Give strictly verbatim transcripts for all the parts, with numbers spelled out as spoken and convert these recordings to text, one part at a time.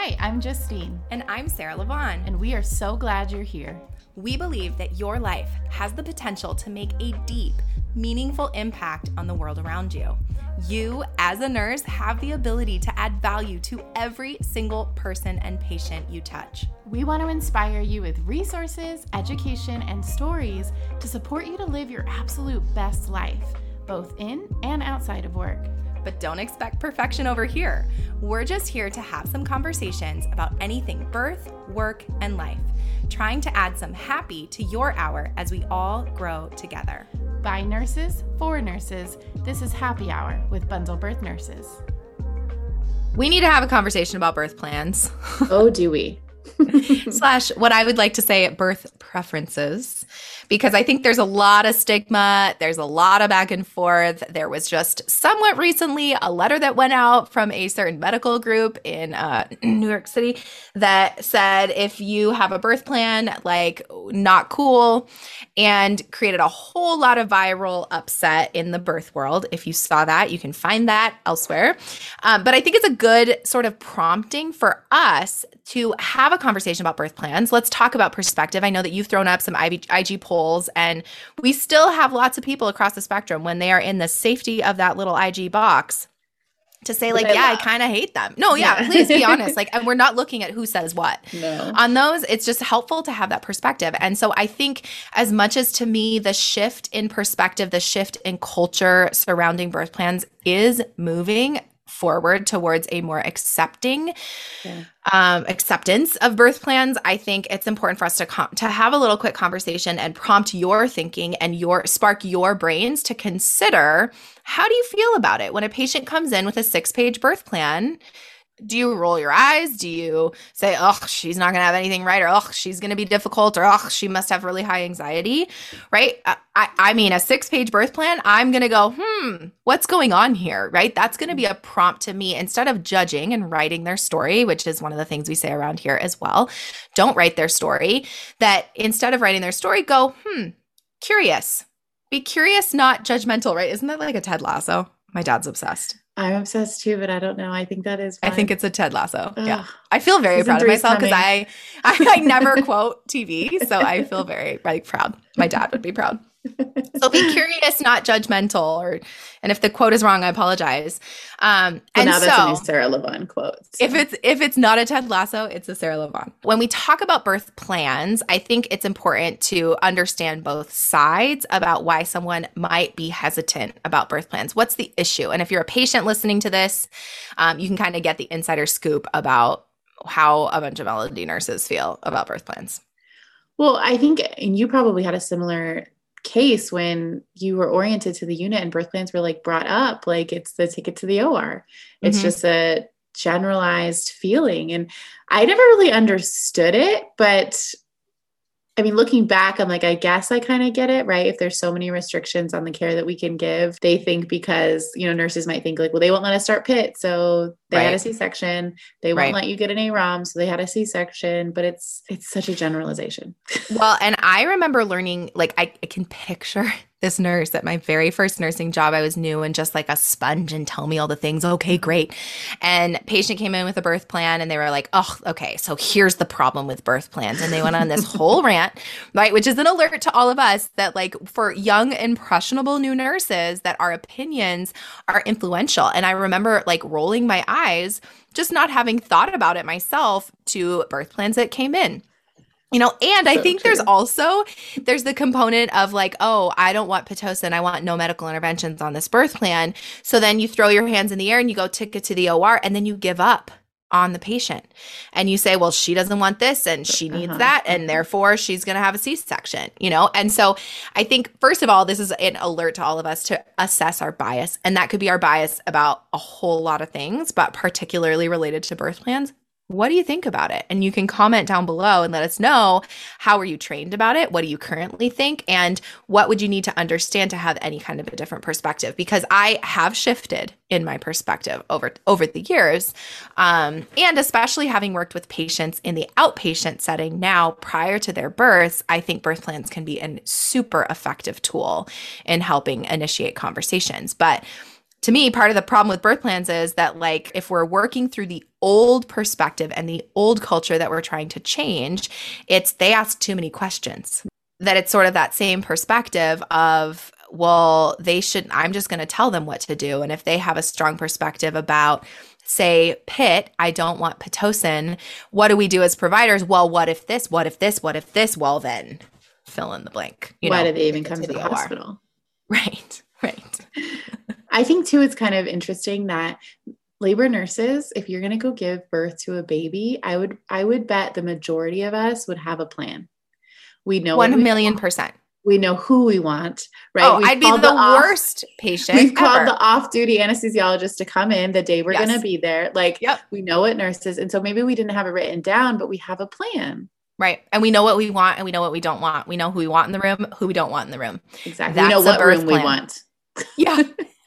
Hi, I'm Justine. And I'm Sarah Levon. And we are so glad you're here. We believe that your life has the potential to make a deep, meaningful impact on the world around you. You, as a nurse, have the ability to add value to every single person and patient you touch. We want to inspire you with resources, education, and stories to support you to live your absolute best life, both in and outside of work. But don't expect perfection over here. We're just here to have some conversations about anything birth, work, and life, trying to add some happy to your hour as we all grow together. By nurses, for nurses, this is Happy Hour with Bundle Birth Nurses. We need to have a conversation about birth plans. Oh, do we? Slash what I would like to say birth preferences, because I think there's a lot of stigma. There's a lot of back and forth. There was just somewhat recently a letter that went out from a certain medical group in uh, New York City that said if you have a birth plan, like not cool, and created a whole lot of viral upset in the birth world. If you saw that, you can find that elsewhere. Um, but I think it's a good sort of prompting for us to have a conversation about birth plans. Let's talk about perspective. I know that you've thrown up some I G polls, and we still have lots of people across the spectrum when they are in the safety of that little I G box to say like, I yeah, love. I kind of hate them. No, yeah, yeah. Please be honest. Like, and we're not looking at who says what. No. On those, it's just helpful to have that perspective. And so I think as much as to me, the shift in perspective, the shift in culture surrounding birth plans is moving forward towards a more accepting yeah. um, acceptance of birth plans. I think it's important for us to com- to have a little quick conversation and prompt your thinking and your spark your brains to consider, how do you feel about it when a patient comes in with a six-page birth plan? Do you roll your eyes? Do you say, oh, she's not going to have anything right, or oh, she's going to be difficult, or oh, she must have really high anxiety, right? I, I mean, a six-page birth plan, I'm going to go, hmm, what's going on here, right? That's going to be a prompt to me instead of judging and writing their story, which is one of the things we say around here as well. Don't write their story. That instead of writing their story, go, hmm, curious. Be curious, not judgmental, right? Isn't that like a Ted Lasso? My dad's obsessed. I'm obsessed too, but I don't know. I think that is fun. I think it's a Ted Lasso. Ugh. Yeah. I feel very Season proud of myself because I, I I never quote T V. So I feel very like proud. My dad would be proud. So be curious, not judgmental. Or, and if the quote is wrong, I apologize. Um, so and now so, that's a new Sarah Levon quote. So. If it's if it's not a Ted Lasso, it's a Sarah Levon. When we talk about birth plans, I think it's important to understand both sides about why someone might be hesitant about birth plans. What's the issue? And if you're a patient listening to this, um, you can kind of get the insider scoop about how a bunch of L and D nurses feel about birth plans. Well, I think you probably had a similar case when you were oriented to the unit and birth plans were like brought up, like it's the ticket to the O R. It's mm-hmm. just a generalized feeling. And I never really understood it, but I mean, looking back, I'm like, I guess I kind of get it, right? If there's so many restrictions on the care that we can give, they think because, you know, nurses might think like, well, they won't let us start P I T. So they right. had a C-section. They won't right. let you get an A R O M. So they had a C-section, but it's, it's such a generalization. Well, and I remember learning, like, I, I can picture this nurse at my very first nursing job. I was new and just like a sponge and tell me all the things. Okay, great. And patient came in with a birth plan and they were like, oh, okay, so here's the problem with birth plans. And they went on this whole rant, right? Which is an alert to all of us that like for young, impressionable new nurses that our opinions are influential. And I remember like rolling my eyes, just not having thought about it myself to birth plans that came in. You know, and I so think true. there's also, there's the component of like, oh, I don't want Pitocin. I want no medical interventions on this birth plan. So then you throw your hands in the air and you go ticket to the O R and then you give up on the patient. And you say, well, she doesn't want this and she needs uh-huh. that. And therefore she's going to have a C-section, you know? And so I think, first of all, this is an alert to all of us to assess our bias. And that could be our bias about a whole lot of things, but particularly related to birth plans. What do you think about it? And you can comment down below and let us know, how were you trained about it? What do you currently think? And what would you need to understand to have any kind of a different perspective? Because I have shifted in my perspective over, over the years. Um, and especially having worked with patients in the outpatient setting now prior to their births, I think birth plans can be a super effective tool in helping initiate conversations. But to me, part of the problem with birth plans is that, like, if we're working through the old perspective and the old culture that we're trying to change, it's they ask too many questions. That it's sort of that same perspective of, well, they should, I'm just going to tell them what to do. And if they have a strong perspective about, say, Pit, I don't want Pitocin, what do we do as providers? Well, what if this, what if this, what if this? Well, then fill in the blank. You Why know, do they even come to, to the, the hospital? Right, right. I think too, it's kind of interesting that labor nurses, if you're going to go give birth to a baby, I would, I would bet the majority of us would have a plan. We know one million want. percent. We know who we want, right? Oh, We've I'd be the, the worst off, patient. We've ever. called the off-duty anesthesiologist to come in the day we're yes. going to be there. Like, yep. we know what nurses, and so maybe we didn't have it written down, but we have a plan. Right. And we know what we want and we know what we don't want. We know who we want in the room, who we don't want in the room. Exactly. That's we know what room plan. we want. Yeah.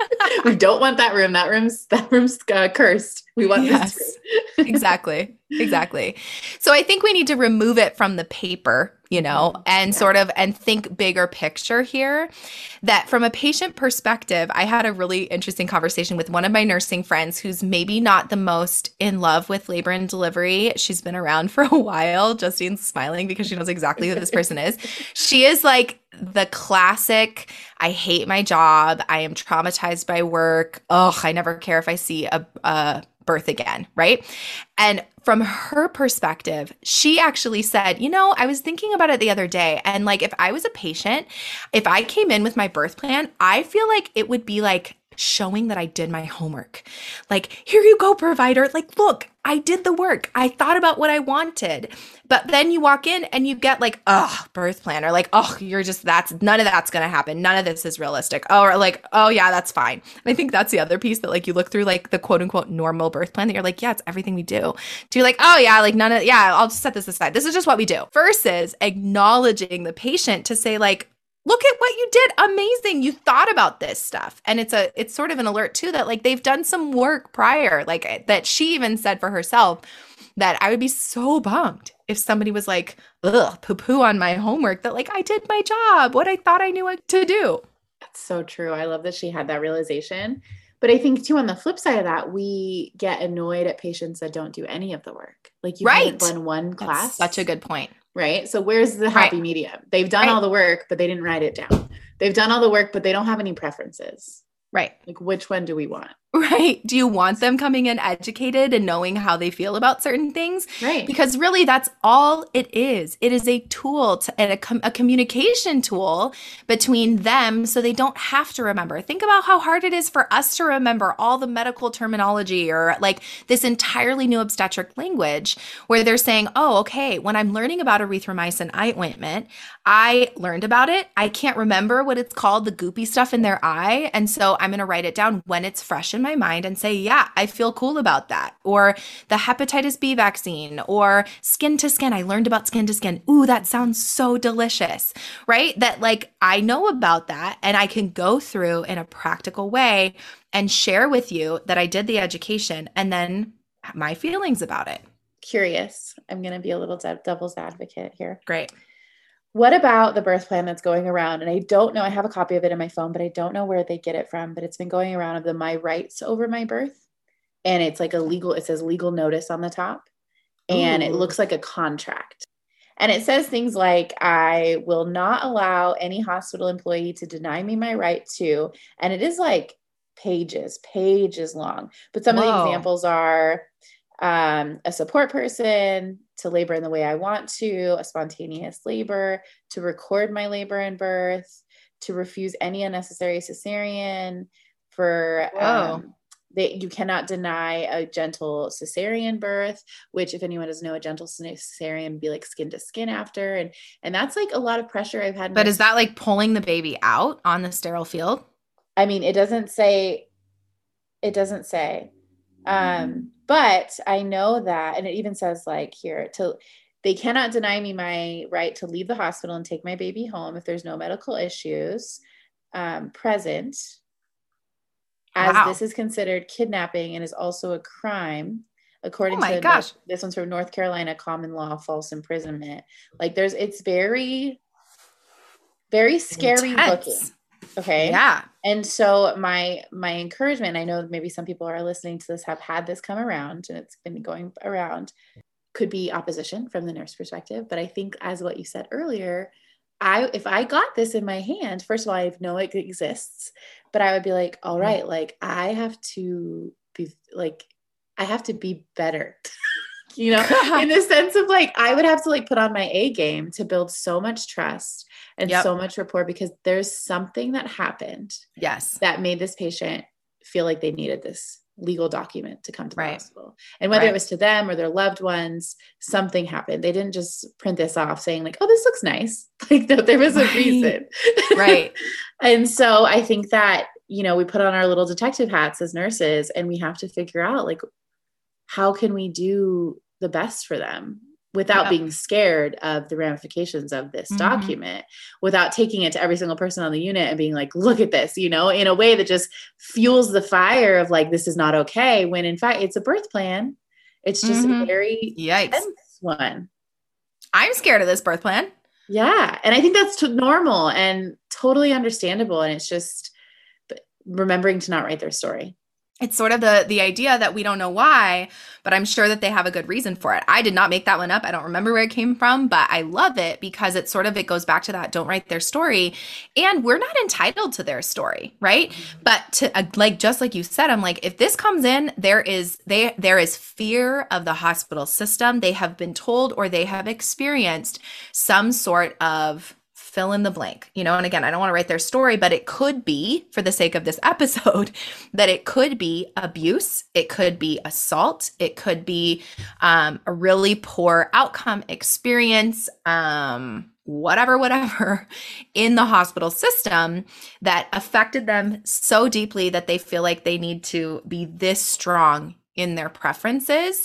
We don't want that room. That room's that room's uh, cursed. We want yes. this room. Exactly. Exactly. So I think we need to remove it from the paper, you know, and yeah. sort of and think bigger picture here. That from a patient perspective, I had a really interesting conversation with one of my nursing friends who's maybe not the most in love with labor and delivery. She's been around for a while. Justine's smiling because she knows exactly who this person is. She is like the classic, I hate my job. I am traumatized by work. Ugh, I never care if I see a, a birth again, right? And from her perspective, she actually said, you know, I was thinking about it the other day. And like, if I was a patient, if I came in with my birth plan, I feel like it would be like showing that I did my homework. Like, here you go, provider. Like, look, I did the work. I thought about what I wanted. But then you walk in and you get like, oh, birth plan, or like, oh, you're just, that's, none of that's going to happen. None of this is realistic. Oh, or like, oh yeah, that's fine. And I think that's the other piece that like you look through like the quote unquote normal birth plan that you're like, yeah, it's everything we do. To you're like, oh yeah, like none of, yeah, I'll just set this aside. This is just what we do. Versus acknowledging the patient to say like, look at what you did. Amazing. You thought about this stuff. And it's a, it's sort of an alert too, that like they've done some work prior, like that she even said for herself that I would be so bummed if somebody was like, ugh, poo poo on my homework, that like I did my job, what I thought I knew what to do. That's so true. I love that she had that realization. But I think too, on the flip side of that, we get annoyed at patients that don't do any of the work. Like you right. haven't done one class. That's such a good point. Right. So where's the happy right. medium? They've done right. all the work, but they didn't write it down. They've done all the work, but they don't have any preferences. Right. Like, which one do we want? Right. Do you want them coming in educated and knowing how they feel about certain things? Right. Because really that's all it is. It is a tool to, and a, com- a communication tool between them so they don't have to remember. Think about how hard it is for us to remember all the medical terminology or like this entirely new obstetric language where they're saying, oh, okay, when I'm learning about erythromycin eye ointment, I learned about it. I can't remember what it's called, the goopy stuff in their eye. And so I'm going to write it down when it's fresh in my mind and say, yeah, I feel cool about that. Or the hepatitis B vaccine or skin to skin. I learned about skin to skin. Ooh, that sounds so delicious, right? That like, I know about that and I can go through in a practical way and share with you that I did the education and then my feelings about it. Curious. I'm going to be a little de- devil's advocate here. Great. What about the birth plan that's going around? And I don't know, I have a copy of it in my phone, but I don't know where they get it from, but it's been going around of the My Rights Over My Birth. And it's like a legal, it says legal notice on the top and Ooh. It looks like a contract. And it says things like, I will not allow any hospital employee to deny me my right to, and it is like pages, pages long. But some Whoa. Of the examples are um, a support person, to labor in the way I want to, a spontaneous labor, to record my labor and birth, to refuse any unnecessary cesarean, for um, that you cannot deny a gentle cesarean birth, which if anyone doesn't know, a gentle cesarean be like skin to skin after. And, and that's like a lot of pressure I've had. But is that like pulling the baby out on the sterile field? I mean, it doesn't say, it doesn't say, um, but I know that, and it even says like here to, they cannot deny me my right to leave the hospital and take my baby home if there's no medical issues um, present, as wow. this is considered kidnapping and is also a crime according oh my to gosh. North, this one's from North Carolina common law false imprisonment. Like there's, it's very, very scary Intense. looking. Okay. Yeah. And so my my encouragement, I know maybe some people are listening to this have had this come around and it's been going around, could be opposition from the nurse perspective. But I think as what you said earlier, I if I got this in my hand, first of all, I know it exists, but I would be like, all right, like I have to be like, I have to be better. You know, in the sense of like, I would have to like put on my A game to build so much trust and Yep. so much rapport because there's something that happened Yes. that made this patient feel like they needed this legal document to come to the Right. hospital. And whether Right. it was to them or their loved ones, something happened. They didn't just print this off saying like, oh, this looks nice. Like no, there was a Right. reason. Right. And so I think that, you know, we put on our little detective hats as nurses and we have to figure out like, how can we do the best for them without Yep. being scared of the ramifications of this Mhm. document, without taking it to every single person on the unit and being like, look at this, you know, in a way that just fuels the fire of like, this is not okay. When in fact it's a birth plan. It's just Mhm. a very Yikes. tense one. I'm scared of this birth plan. Yeah. And I think that's t- normal and totally understandable. And it's just remembering to not write their story. It's sort of the the idea that we don't know why, but I'm sure that they have a good reason for it. I did not make that one up. I don't remember where it came from, but I love it because it sort of, it goes back to that, don't write their story. And we're not entitled to their story, right? Mm-hmm. But to uh, like, just like you said, I'm like, if this comes in, there is, they, there is fear of the hospital system. They have been told or they have experienced some sort of fill in the blank, you know, and again, I don't want to write their story, but it could be, for the sake of this episode, that it could be abuse, it could be assault, it could be um, a really poor outcome experience, um, whatever, whatever, in the hospital system that affected them so deeply that they feel like they need to be this strong in their preferences,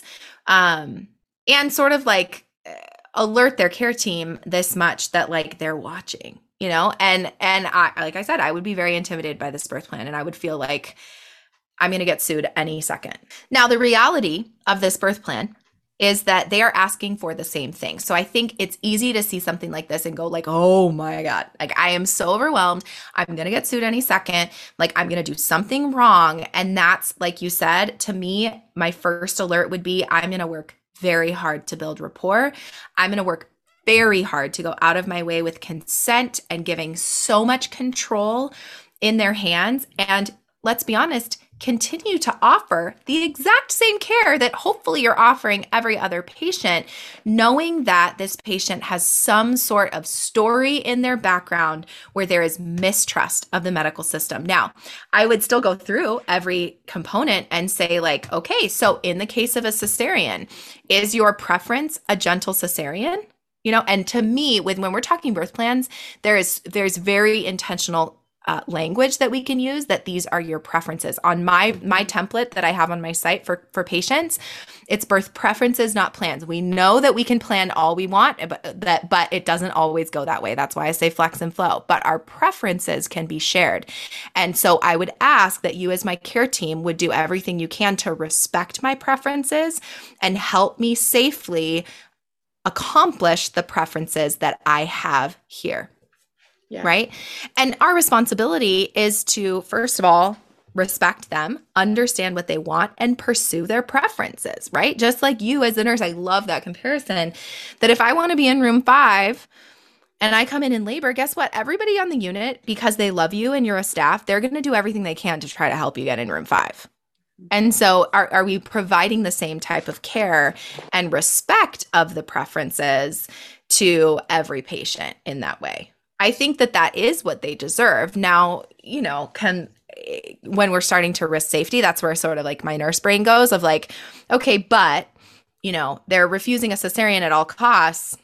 um, and sort of like alert their care team this much that like they're watching, you know, and, and I, like I said, I would be very intimidated by this birth plan and I would feel like I'm going to get sued any second. Now, the reality of this birth plan is that they are asking for the same thing. So I think it's easy to see something like this and go like, oh my God, like I am so overwhelmed. I'm going to get sued any second. Like I'm going to do something wrong. And that's, like you said, to me, my first alert would be, I'm going to work very hard to build rapport. I'm going to work very hard to go out of my way with consent and giving so much control in their hands. And let's be honest, continue to offer the exact same care that hopefully you're offering every other patient, knowing that this patient has some sort of story in their background where there is mistrust of the medical system. Now, I would still go through every component and say like, okay, so in the case of a cesarean, is your preference a gentle cesarean? You know, and to me, with when we're talking birth plans, there is there's very intentional Uh, language that we can use, that these are your preferences. On my my template that I have on my site for for patients, it's birth preferences, not plans. We know that we can plan all we want, but that but it doesn't always go that way. That's why I say flex and flow. But our preferences can be shared. And so I would ask that you as my care team would do everything you can to respect my preferences and help me safely accomplish the preferences that I have here. Yeah. Right. And our responsibility is to, first of all, respect them, understand what they want, and pursue their preferences, right? Just like you as a nurse, I love that comparison, that if I want to be in room five and I come in in labor, guess what? Everybody on the unit, because they love you and you're a staff, they're going to do everything they can to try to help you get in room five. And so are, are we providing the same type of care and respect of the preferences to every patient in that way? I think that that is what they deserve. Now, you know, can when we're starting to risk safety, that's where sort of like my nurse brain goes of like, okay, but, you know, they're refusing a cesarean at all costs.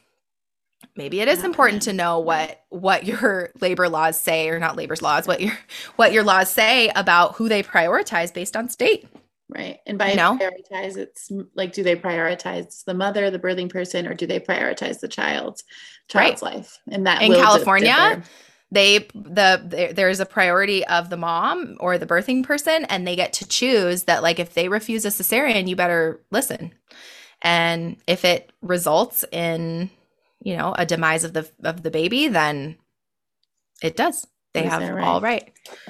Maybe it is important to know what what your labor laws say, or not labor's laws, what your what your laws say about who they prioritize based on state. Right. And by you know? prioritize, it's like, do they prioritize the mother, the birthing person, or do they prioritize the child's child's right. life? And that in California, they the there, there's a priority of the mom or the birthing person, and they get to choose that. Like, if they refuse a cesarean, you better listen. And if it results in, you know, a demise of the of the baby, then it does. they have right. all right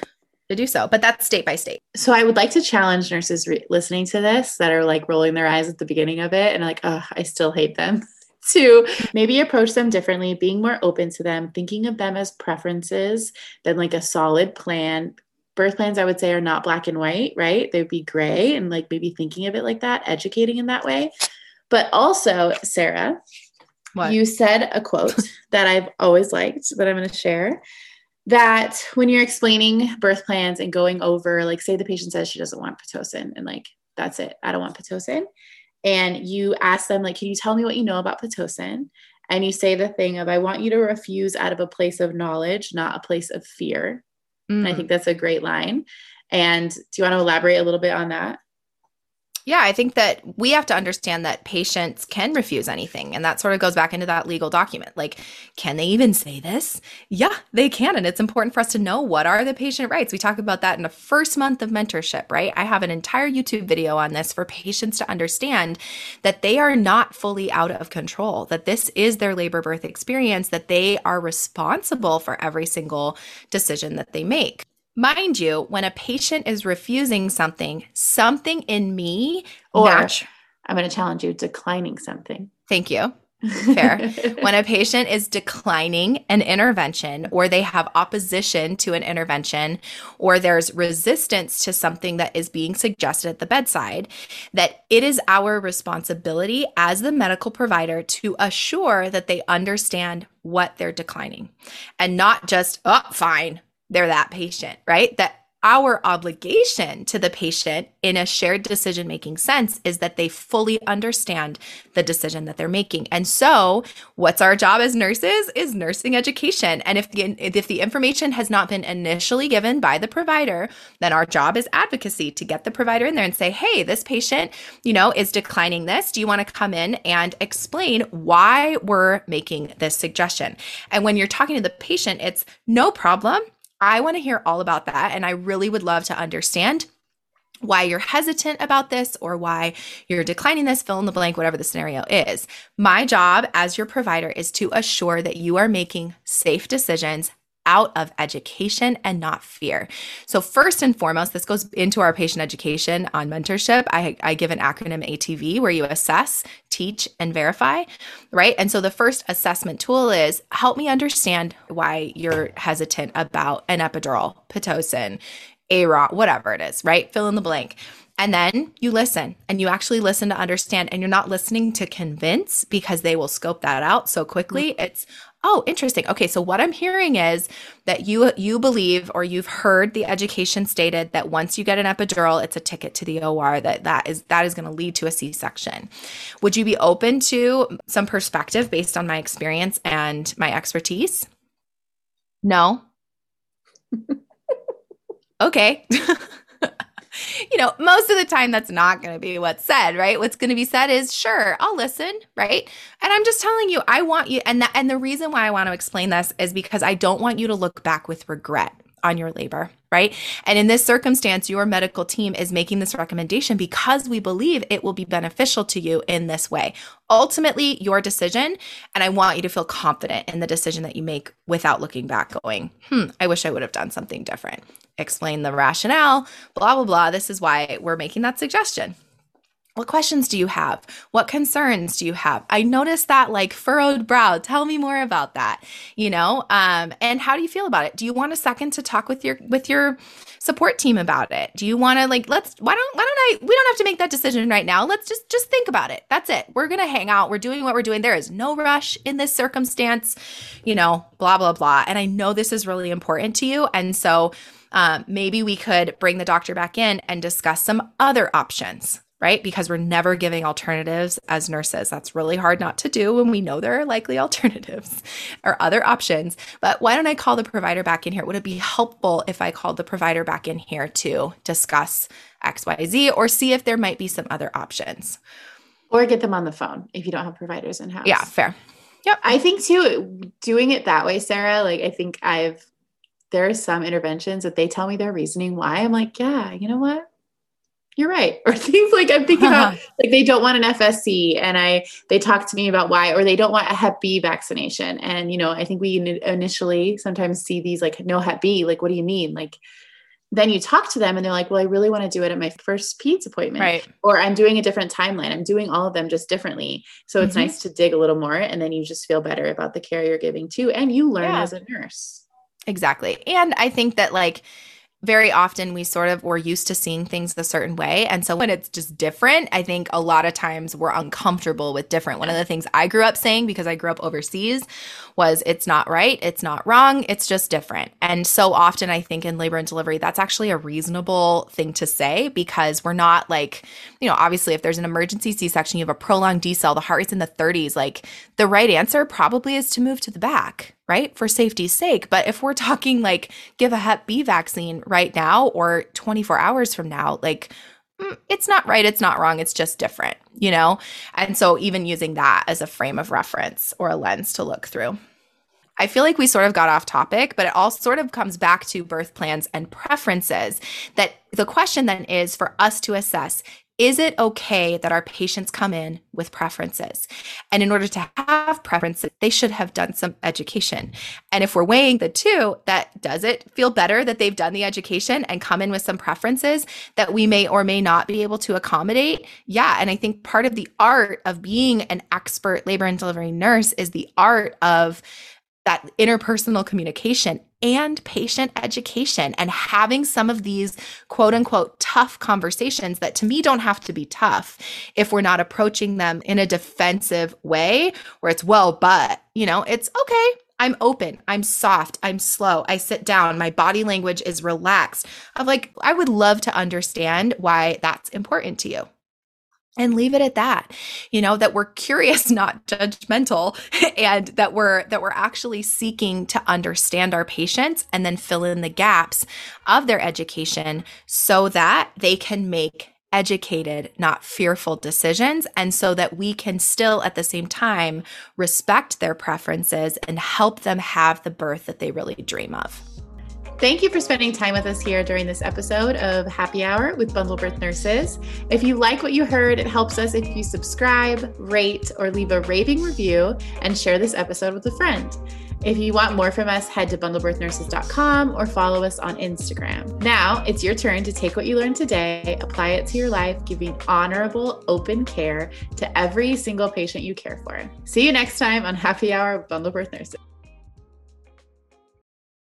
to do so. But that's state by state. So I would like to challenge nurses re- listening to this that are like rolling their eyes at the beginning of it and like, oh, I still hate them, to maybe approach them differently, being more open to them, thinking of them as preferences than like a solid plan. Birth plans, I would say, are not black and white, right? They'd be gray, and like maybe thinking of it like that, educating in that way. But also, Sarah, what? You said a quote that I've always liked that I'm going to share, that when you're explaining birth plans and going over, like, say the patient says she doesn't want Pitocin and like, that's it, I don't want Pitocin. And you ask them, like, can you tell me what you know about Pitocin? And you say the thing of, I want you to refuse out of a place of knowledge, not a place of fear. Mm. And I think that's a great line. And do you want to elaborate a little bit on that? Yeah, I think that we have to understand that patients can refuse anything. And that sort of goes back into that legal document. Like, can they even say this? Yeah, they can. And it's important for us to know, what are the patient rights? We talk about that in the first month of mentorship, right? I have an entire YouTube video on this for patients to understand that they are not fully out of control, that this is their labor birth experience, that they are responsible for every single decision that they make. Mind you, when a patient is refusing something, something in me, or natu- I'm going to challenge you, declining something. Thank you. Fair. When a patient is declining an intervention, or they have opposition to an intervention, or there's resistance to something that is being suggested at the bedside, that it is our responsibility as the medical provider to assure that they understand what they're declining, and not just, oh, fine, they're that patient, right? That our obligation to the patient in a shared decision-making sense is that they fully understand the decision that they're making. And so what's our job as nurses is nursing education. And if the, if the information has not been initially given by the provider, then our job is advocacy, to get the provider in there and say, hey, this patient, you know, is declining this. Do you want to come in and explain why we're making this suggestion? And when you're talking to the patient, it's no problem. I want to hear all about that. And I really would love to understand why you're hesitant about this, or why you're declining this, fill in the blank, whatever the scenario is. My job as your provider is to assure that you are making safe decisions out of education and not fear. So first and foremost, this goes into our patient education on mentorship. I, I give an acronym A T V, where you assess, teach, and verify, right? And so the first assessment tool is, help me understand why you're hesitant about an epidural, Pitocin, A R O, whatever it is, right? Fill in the blank. And then you listen, and you actually listen to understand, and you're not listening to convince, because they will scope that out so quickly. Mm-hmm. It's, oh, interesting. Okay, so what I'm hearing is that you you believe, or you've heard the education stated, that once you get an epidural, it's a ticket to the O R, that that is that is going to lead to a C-section. Would you be open to some perspective based on my experience and my expertise? No? Okay. You know, most of the time that's not going to be what's said, right? What's going to be said is, sure, I'll listen, right? And I'm just telling you, I want you, and that, and the reason why I want to explain this is because I don't want you to look back with regret on your labor, right? And in this circumstance, your medical team is making this recommendation because we believe it will be beneficial to you in this way. Ultimately, your decision, and I want you to feel confident in the decision that you make without looking back going, hmm, I wish I would have done something different. Explain the rationale, blah, blah, blah. This is why we're making that suggestion. What questions do you have? What concerns do you have? I noticed that, like, furrowed brow. Tell me more about that, you know? Um, and how do you feel about it? Do you want a second to talk with your, with your support team about it? Do you want to, like, let's, why don't, why don't I, we don't have to make that decision right now. Let's just, just think about it. That's it. We're going to hang out. We're doing what we're doing. There is no rush in this circumstance, you know, blah, blah, blah. And I know this is really important to you. And so um, maybe we could bring the doctor back in and discuss some other options, right? Because we're never giving alternatives as nurses. That's really hard not to do when we know there are likely alternatives or other options. But why don't I call the provider back in here? Would it be helpful if I called the provider back in here to discuss X, Y, Z, or see if there might be some other options? Or get them on the phone if you don't have providers in-house. Yeah, fair. Yep. I think too, doing it that way, Sarah, like, I think I've, there are some interventions that they tell me their reasoning why. I'm like, yeah, you know what? you're right. Or things like I'm thinking about, like they don't want an F S C and I, they talk to me about why, or they don't want a Hep B vaccination. And, you know, I think we initially sometimes see these like, no Hep B, like, what do you mean? Like, then you talk to them and they're like, well, I really want to do it at my first peds appointment, right. or I'm doing a different timeline. I'm doing all of them just differently. So it's mm-hmm. nice to dig a little more. And then you just feel better about the care you're giving too. And you learn yeah. as a nurse. Exactly. And I think that like, very often we sort of, we're used to seeing things a certain way. And so when it's just different, I think a lot of times we're uncomfortable with different. One of the things I grew up saying, because I grew up overseas, was it's not right, it's not wrong, it's just different. And so often I think in labor and delivery, that's actually a reasonable thing to say, because we're not like, you know, obviously if there's an emergency C-section, you have a prolonged decel, the heart rate's in the thirties, like the right answer probably is to move to the back, right? For safety's sake. But if we're talking like give a Hep B vaccine right now or twenty-four hours from now, like it's not right, it's not wrong, it's just different, you know? And so even using that as a frame of reference or a lens to look through. I feel like we sort of got off topic, but it all sort of comes back to birth plans and preferences. That the question then is for us to assess, is it okay that our patients come in with preferences? And in order to have preferences, they should have done some education. And if we're weighing the two, that does it feel better that they've done the education and come in with some preferences that we may or may not be able to accommodate? Yeah. And I think part of the art of being an expert labor and delivery nurse is the art of that interpersonal communication and patient education, and having some of these quote unquote tough conversations that to me don't have to be tough if we're not approaching them in a defensive way where it's, well, but, you know, it's okay. I'm open. I'm soft. I'm slow. I sit down. My body language is relaxed. I'm like, I would love to understand why that's important to you. And leave it at that, you know, that we're curious, not judgmental, and that we're that we're actually seeking to understand our patients and then fill in the gaps of their education so that they can make educated, not fearful decisions, and so that we can still at the same time respect their preferences and help them have the birth that they really dream of. Thank you for spending time with us here during this episode of Happy Hour with Bundle Birth Nurses. If you like what you heard, it helps us if you subscribe, rate, or leave a raving review and share this episode with a friend. If you want more from us, head to bundle birth nurses dot com or follow us on Instagram. Now it's your turn to take what you learned today, apply it to your life, giving honorable, open care to every single patient you care for. See you next time on Happy Hour with Bundle Birth Nurses.